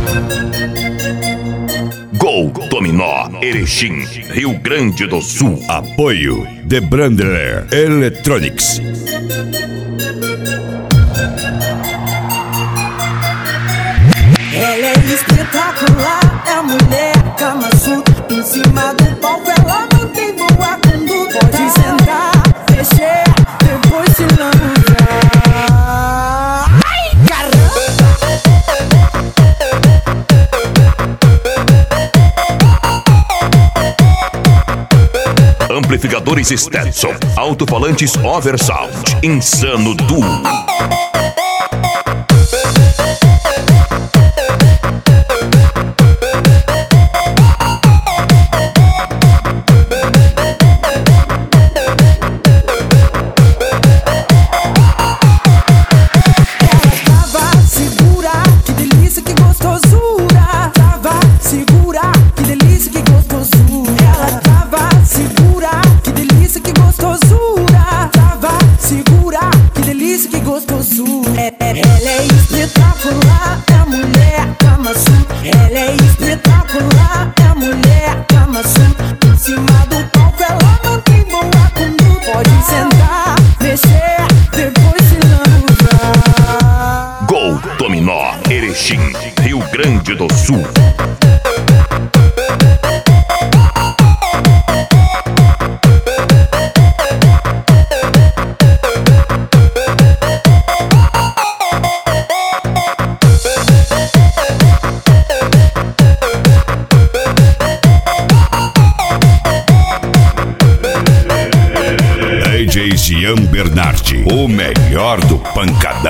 Gol Dominó, Erechim, Rio Grande do Sul. Apoio The Brandler Electronics. Ela é espetacular, é a mulher Kama Sutra. Em cima do palco ela não tem boa conduta. Pode sentar, mexer, depois se lambuzar. Ai, caramba! Amplificadores Stetson, alto-falantes Oversound, Insano Duo. Ela é espetacular, é a mulher Kama Sutra. Ela é espetacular, é a mulher Kama Sutra. Em cima do palco ela não tem boa conduta. Pode sentar, mexer, depois se lambuzar. Gol Dominó, Erechim, Rio Grande do Sul. DJ Jean Bernardi, o melhor do pancadão.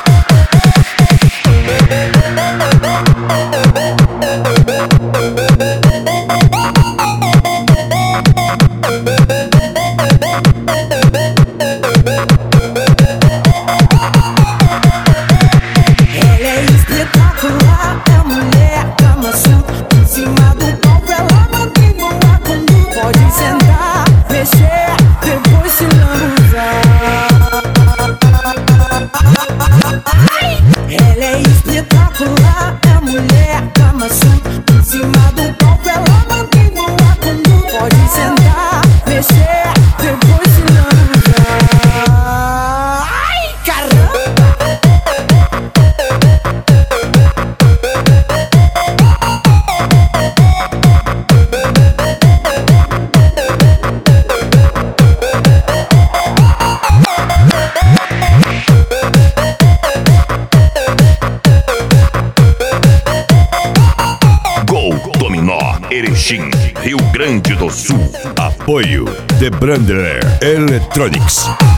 Ela é espetacular, é a mulher Kama Sutra. Em cima do palco ela não tem boa conduta. Pode sentar, mexer, depois se lambuzar. Ela é espetacular, é a mulher Kama Sutra. Em cima do palco ela não tem boa conduta. Pode sentar, mexer, depois se lambuzar. Ai, caramba! Gol Dominó, Erechim, Rio Grande do Sul. Apoio The Brandler Electronics.